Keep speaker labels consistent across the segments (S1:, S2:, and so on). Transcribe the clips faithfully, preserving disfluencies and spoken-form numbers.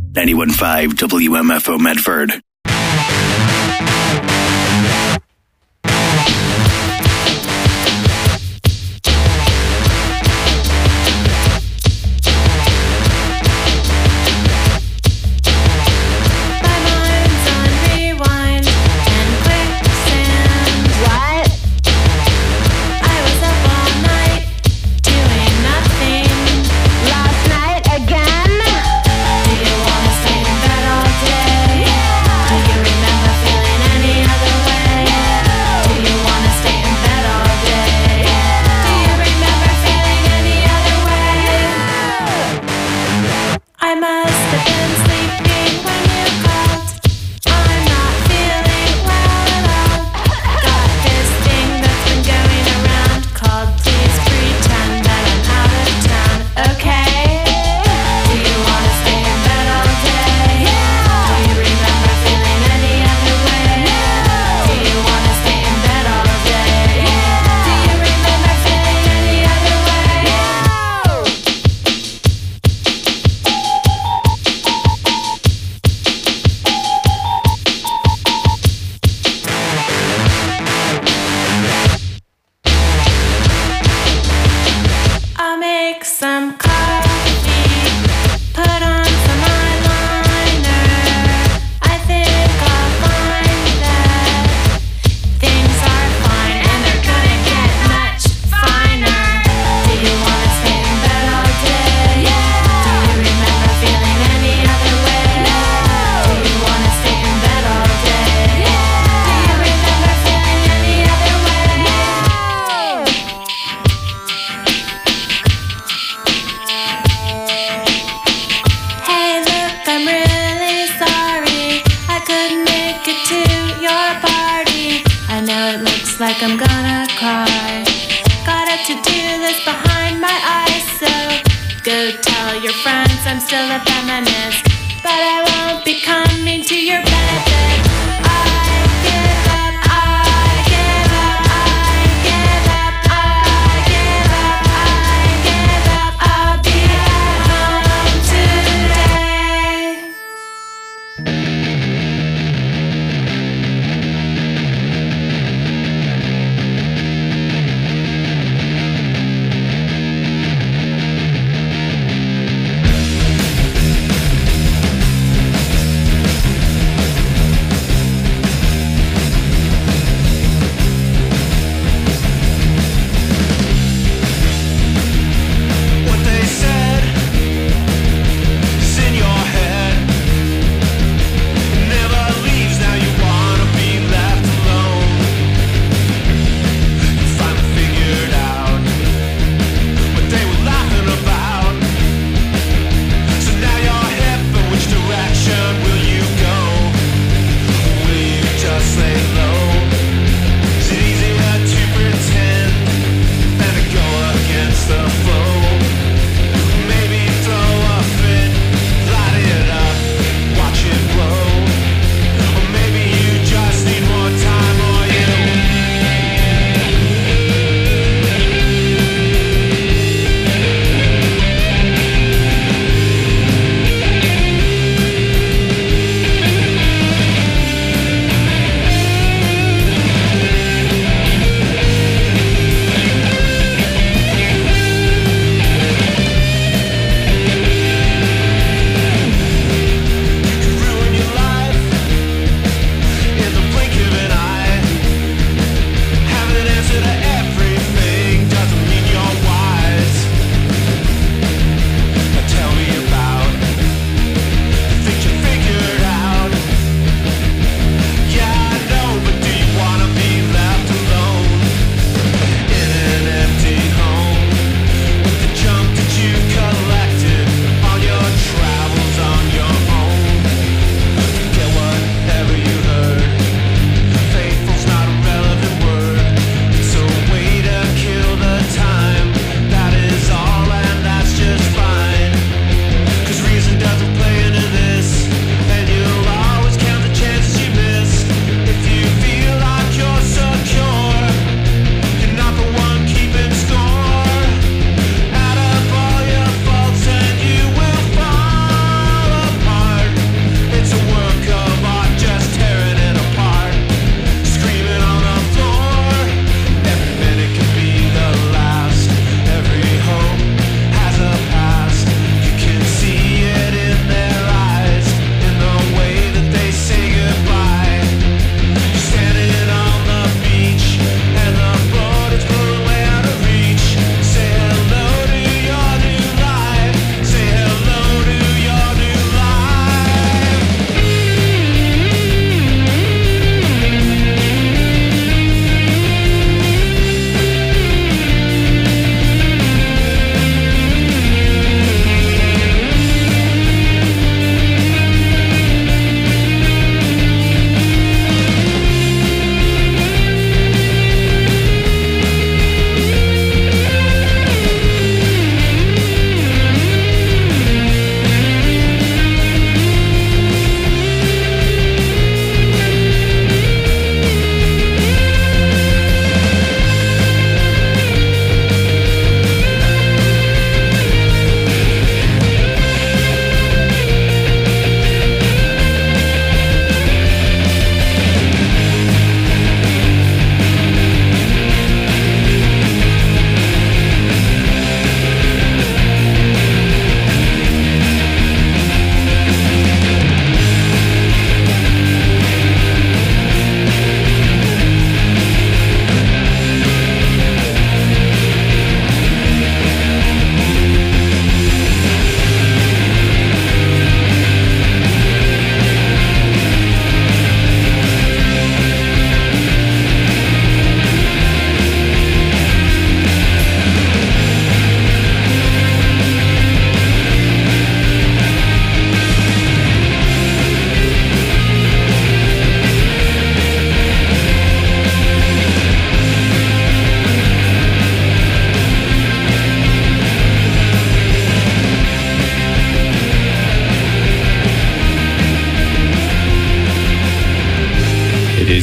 S1: ninety-one point five W M F O Medford.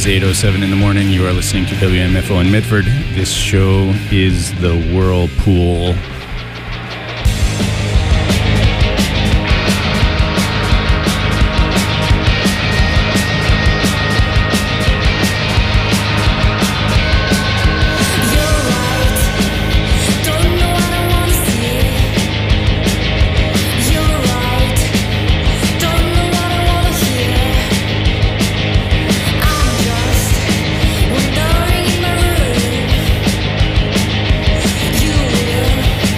S2: eight oh seven in the morning. You are listening to W M F O in Medford. This show is The Whirlpool.
S3: You will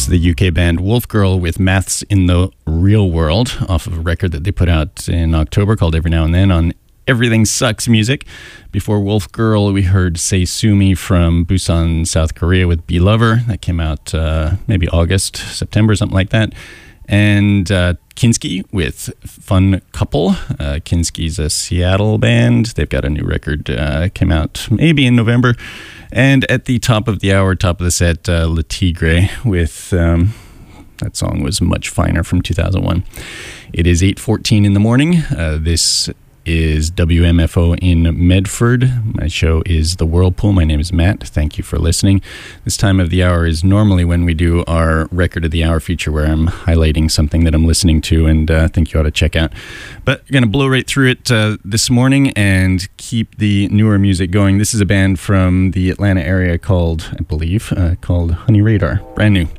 S2: That's the U K band Wolf Girl with Maths in the Real World off of a record that they put out in October called Every Now and Then on Everything Sucks Music. Before Wolf Girl, we heard Say Sumi from Busan, South Korea with Be Lover. That came out uh, maybe August, September, something like that. And uh, Kinski with Fun Couple. Uh, Kinski's a Seattle band. They've got a new record, uh, came out maybe in November. And at the top of the hour, top of the set, uh, Le Tigre with, um, that song was Much Finer from two thousand one. It is eight fourteen in the morning. Uh, this is W M F O in Medford. My show is The Whirlpool. My name is Matt. Thank you for listening. This time of the hour is normally when we do our Record of the Hour feature where I'm highlighting something that I'm listening to and uh, think you ought to check out. But I'm going to blow right through it uh, this morning and keep the newer music going. This is a band from the Atlanta area called, I believe, uh, called Honey Radar. Brand new.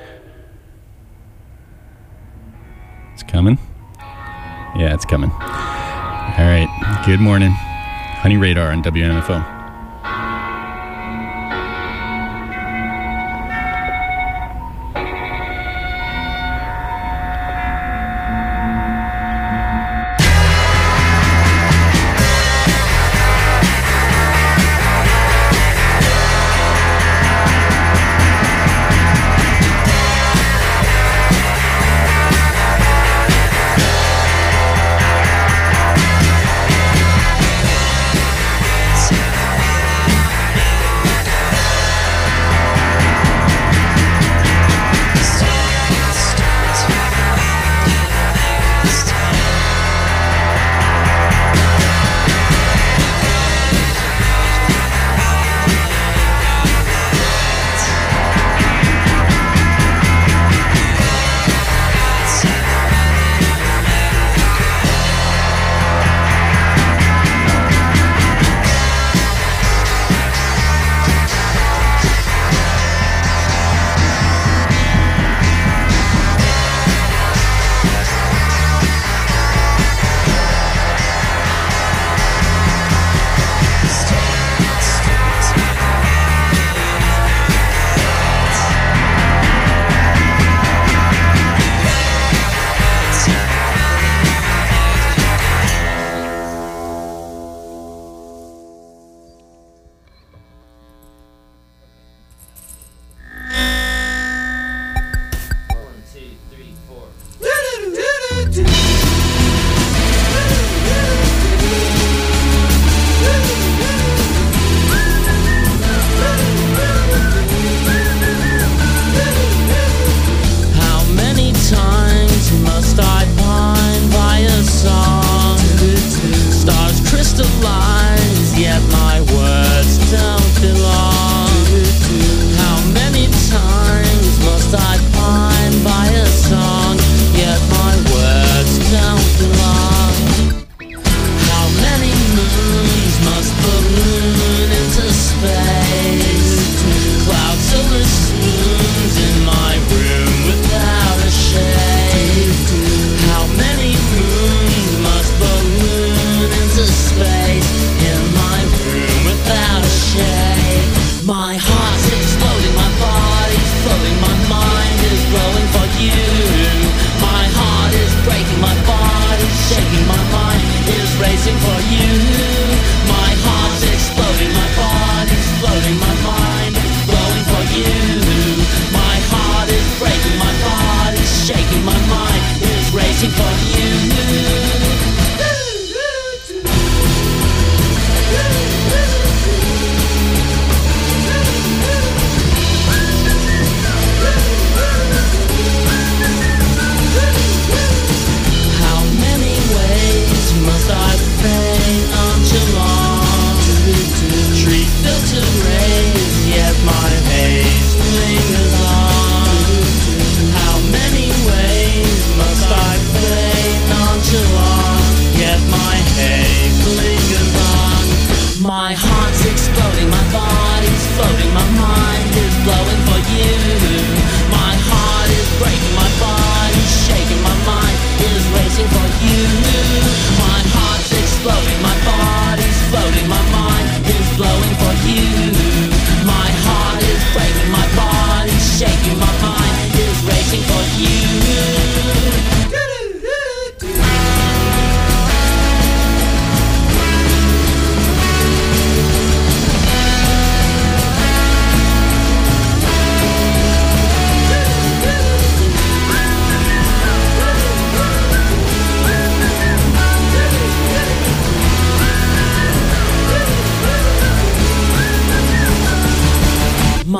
S2: It's coming. Yeah, it's coming. All right, good morning. Honey Radar on W M F O.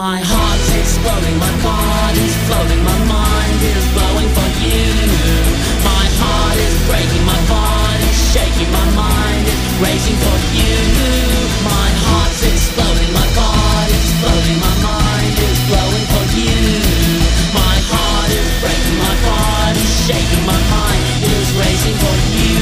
S3: My heart's exploding, my body's floating, my mind is blowing for you. My heart is breaking, my body's shaking, my mind is racing for you. My heart's exploding, my body's floating, my mind is blowing for you. My heart is breaking, my body's shaking, my mind is racing for you.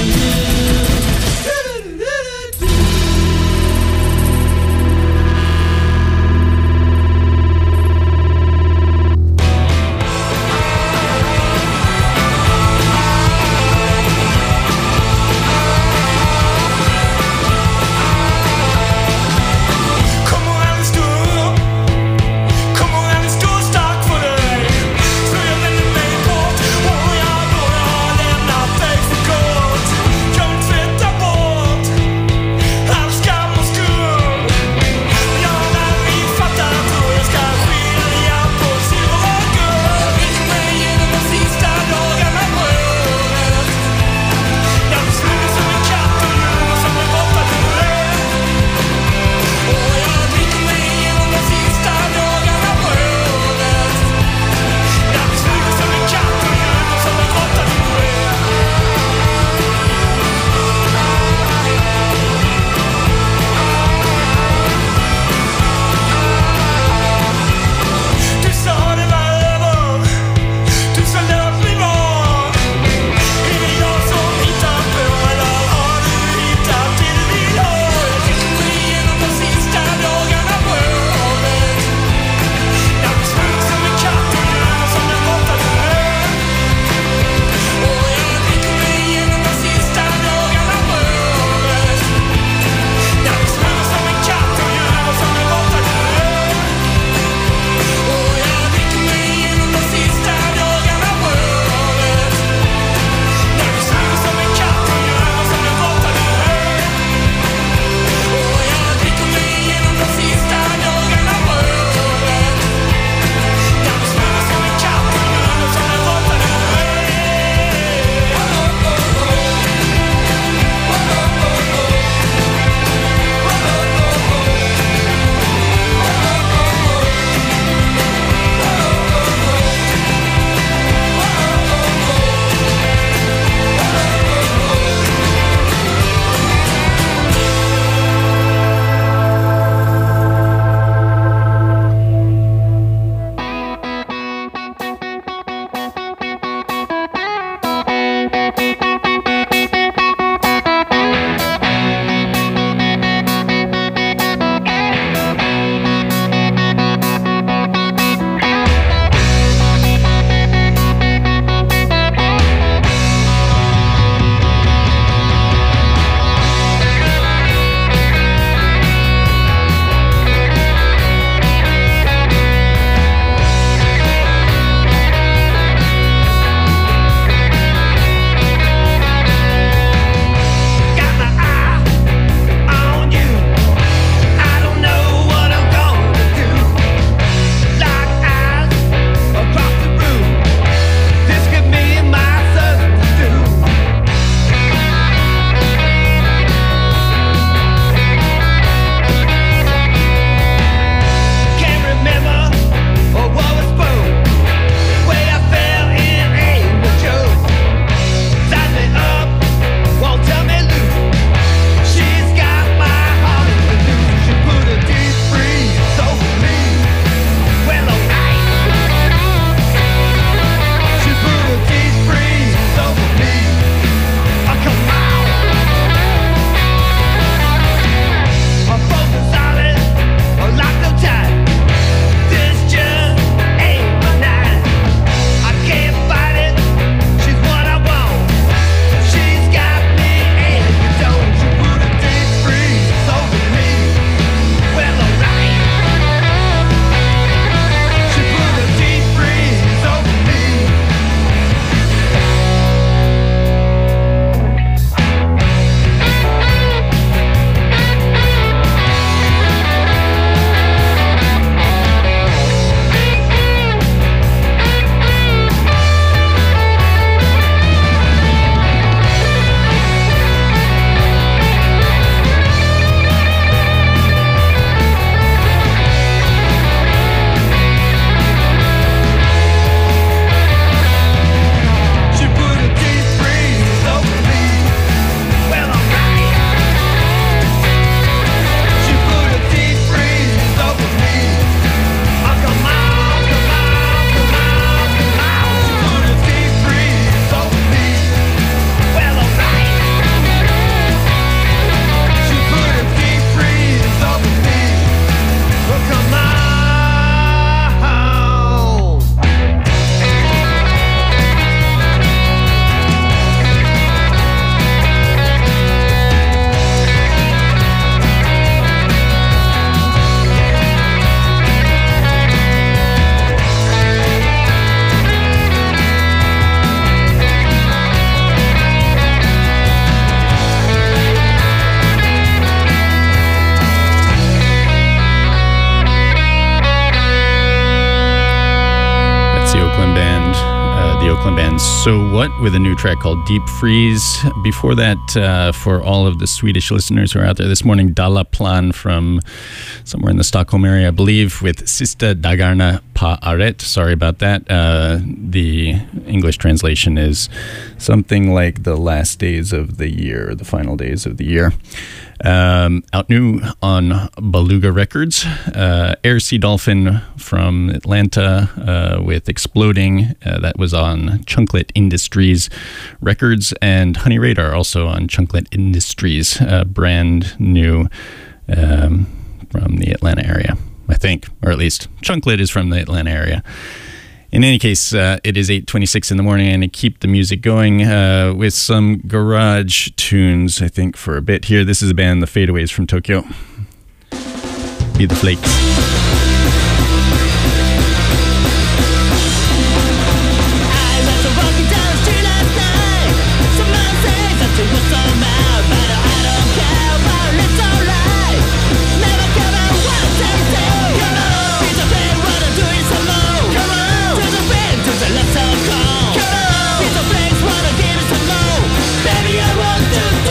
S2: Brooklyn band So What with a new track called Deep Freeze. Before that, uh, for all of the Swedish listeners who are out there this morning, Dalla Plan from somewhere in the Stockholm area, I believe, with Sista Dagarna på året. Sorry about that. Uh, the English translation is something like the last days of the year, the final days of the year. Um, out new on Beluga Records, uh, Air Sea Dolphin from Atlanta uh, with Exploding. Uh, that was on Chunklet Industries Records, and Honey Radar also on Chunklet Industries, uh, brand new um, from the Atlanta area, I think, or at least Chunklet is from the Atlanta area. In any case, uh, it is eight twenty-six in the morning, and to keep the music going uh, with some garage tunes, I think, for a bit here. This is a band, The Fadeaways from Tokyo. Be the Flakes.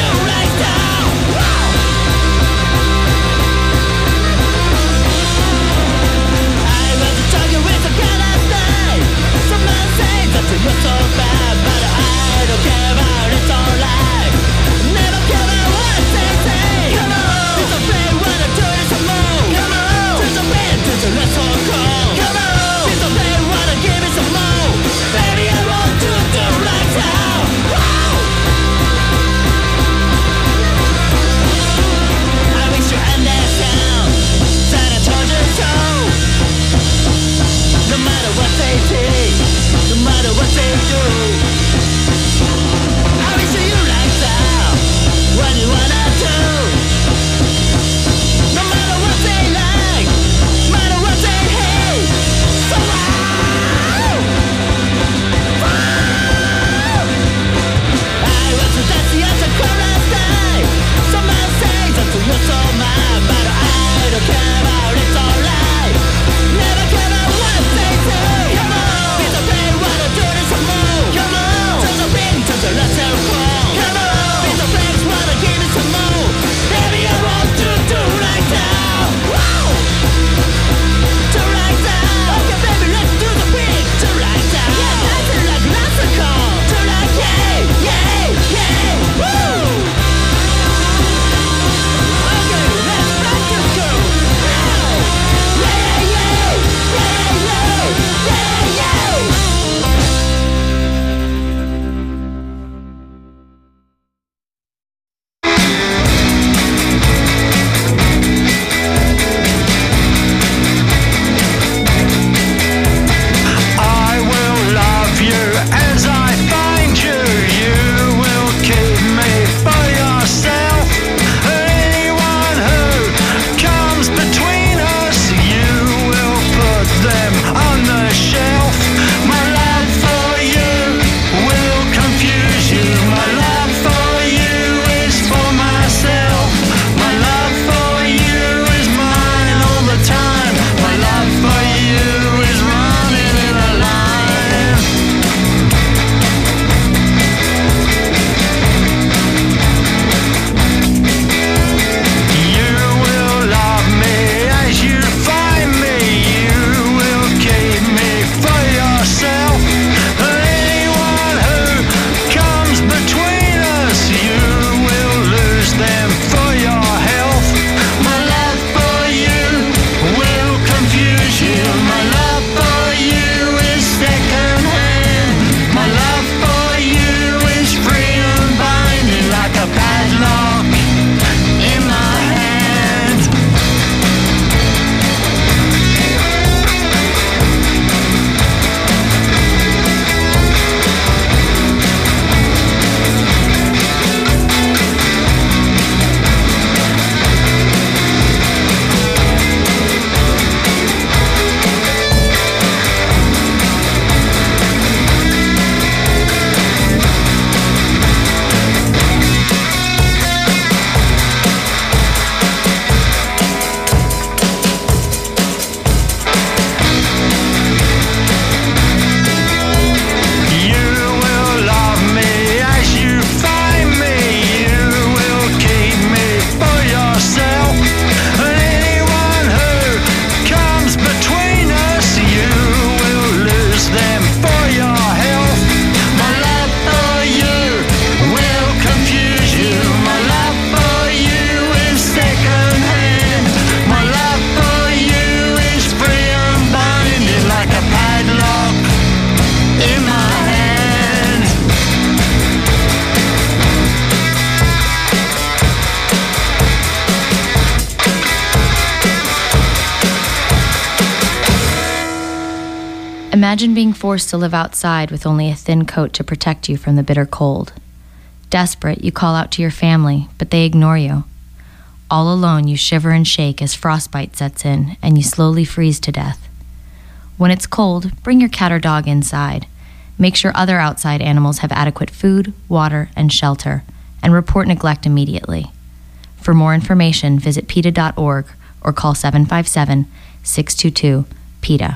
S4: Baby, I want to do right now. Imagine being forced to live outside with only a thin coat to protect you from the bitter cold. Desperate, you call out to your family, but they ignore you. All alone, you shiver and shake as frostbite sets in, and you slowly freeze to death. When it's cold, bring your cat or dog inside. Make sure other outside animals have adequate food, water, and shelter, and report neglect immediately. For more information, visit PETA dot org or call seven five seven, six two two, PETA.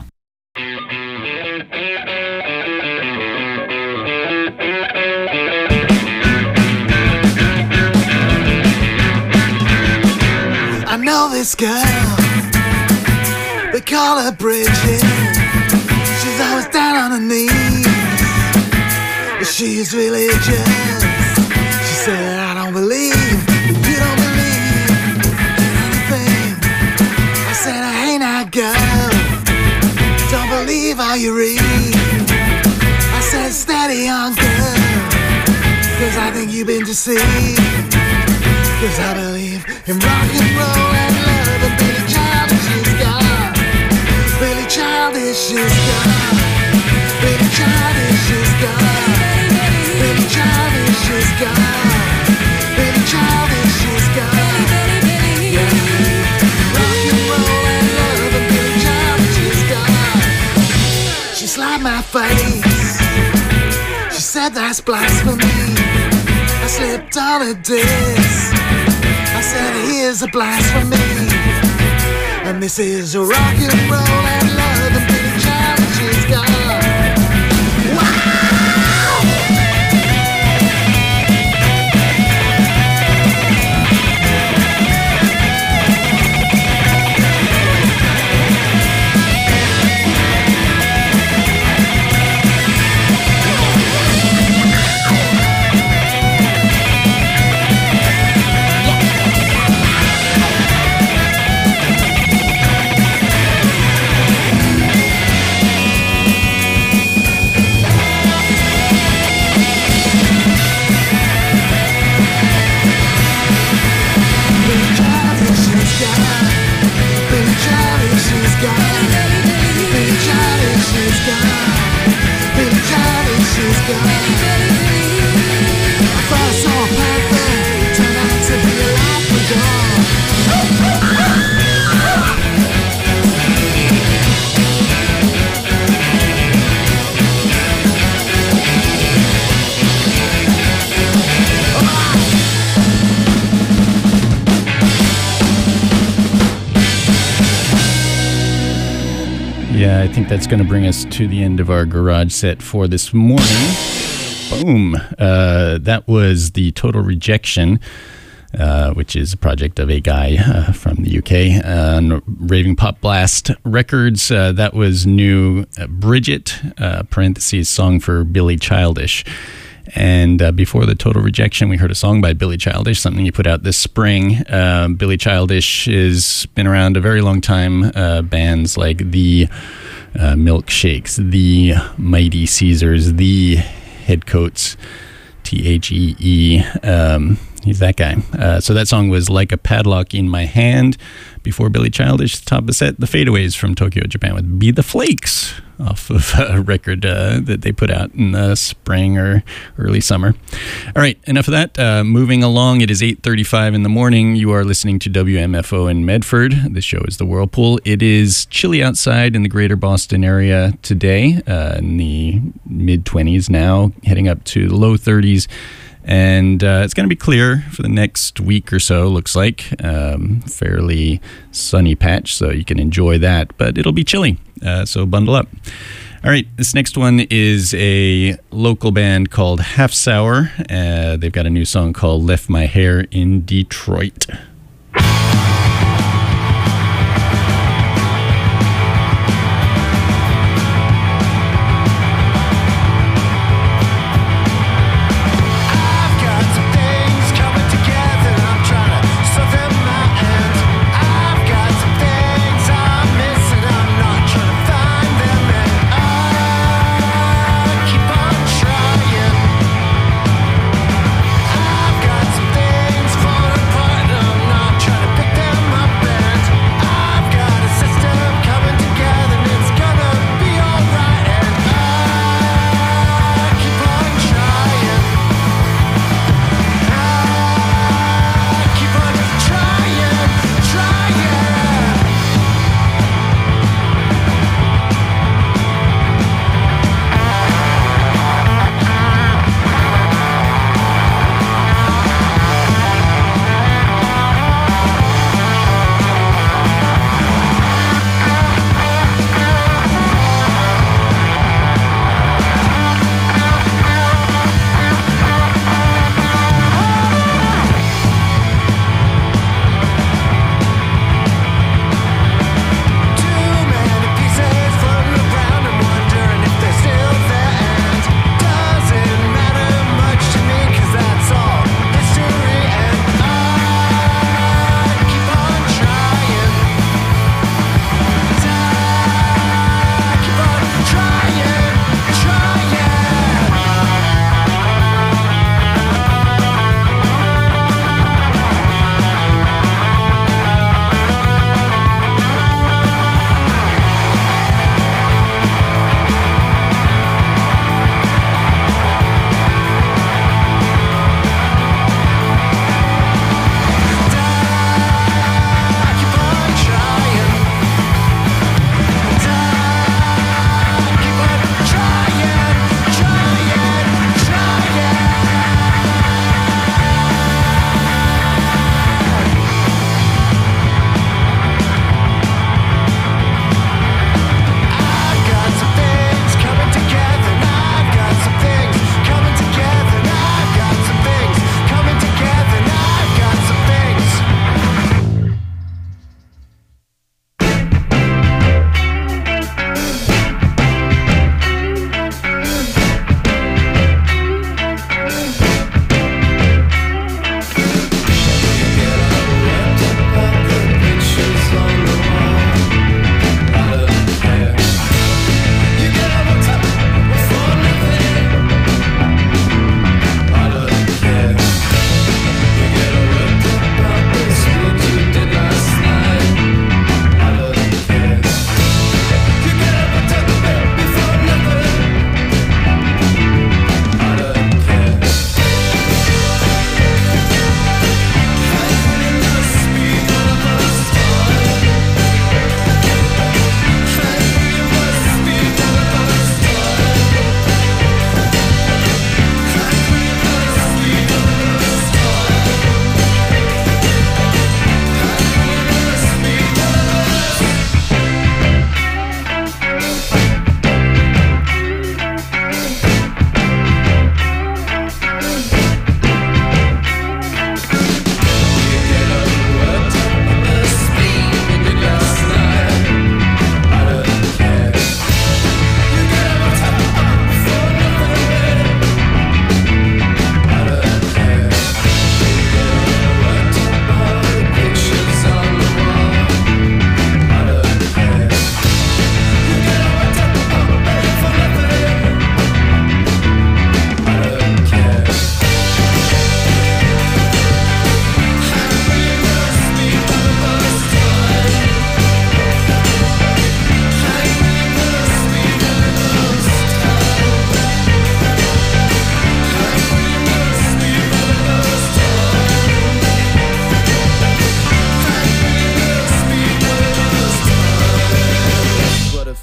S5: I know this girl, they call her Bridget. She's always down on her knees, but she's religious. She said, I don't believe, you don't believe in anything. I said, hey now girl, don't believe all you read. I said, steady on girl, cause I think you've been deceived. Cause I believe in rock and roll and love, and Billy Childish is God. Billy Childish is God. Billy Childish is God. Billy Childish is God. Billy Childish is God. Yeah. Rock and roll and love, and Billy Childish is God. She slapped my face. She said that's blasphemy. I slipped on a disc. I said here's a blasphemy, and this is a rock and roll and love, and Billy Childish is God. Wow!
S2: Yeah, I think that's going to bring us to the end of our garage set for this morning. Boom. Uh, that was the Total Rejection, uh, which is a project of a guy uh, from the U K on Raving Pop Blast Records. Uh, that was new uh, Bridget, uh, parentheses, song for Billy Childish. And uh, before the Total Rejection, we heard a song by Billy Childish, something he put out this spring. Uh, Billy Childish has been around a very long time. Uh, bands like the uh, Milkshakes, the Mighty Caesars, the Headcoats, T H E E. Um, he's that guy. Uh, so that song was Like a Padlock in My Hand. Before Billy Childish, top of the set, the Fadeaways from Tokyo, Japan with Be the Flakes, off of a record uh, that they put out in the spring or early summer. All right, enough of that. Uh, moving along, it is eight thirty-five in the morning. You are listening to W M F O in Medford. This show is The Whirlpool. It is chilly outside in the greater Boston area today, uh, in the mid-twenties now, heading up to the low thirties. And uh, it's going to be clear for the next week or so, looks like. Um, fairly sunny patch, so you can enjoy that. But it'll be chilly, uh, so bundle up. All right, this next one is a local band called Half Sour. Uh, they've got a new song called Left My Hair in Detroit.
S6: I've got some things falling apart and I'm not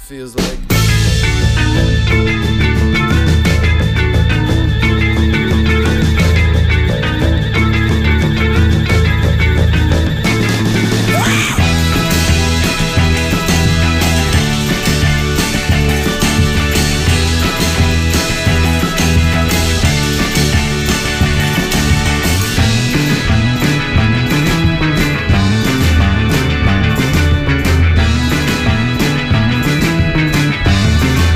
S6: feels like.
S5: Thank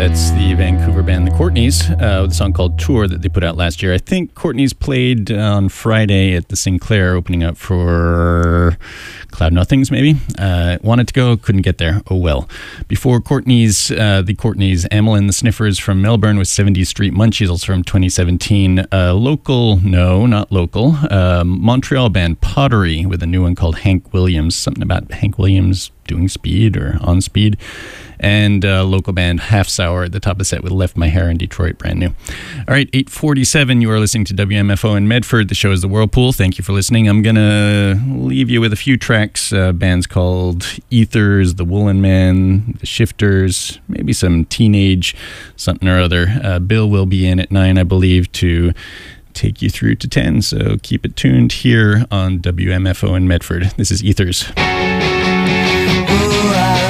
S2: That's the Vancouver band The Courtneys, uh, with a song called Tour that they put out last year. I think Courtneys played on Friday at the Sinclair, opening up for Cloud Nothings, maybe. Uh, wanted to go, couldn't get there. Oh well. Before Courtneys, uh, the Courtneys, Amelin the Sniffers from Melbourne with seventieth Street Munchies, also from twenty seventeen. Uh, local, no, not local. Uh, Montreal band Pottery with a new one called Hank Williams. Something about Hank Williams doing speed or on speed. And uh, local band Half Sour at the top of the set with Left My Hair in Detroit, brand new. All right, eight forty-seven, you are listening to W M F O in Medford. The show is The Whirlpool. Thank you for listening. I'm going to leave you with a few tracks, uh, bands called Ethers, The Woolen Men, The Shifters, maybe some teenage something or other. Uh, Bill will be in at nine, I believe, to take you through to ten, so keep it tuned here on W M F O in Medford. This is Ethers.
S5: Ooh, I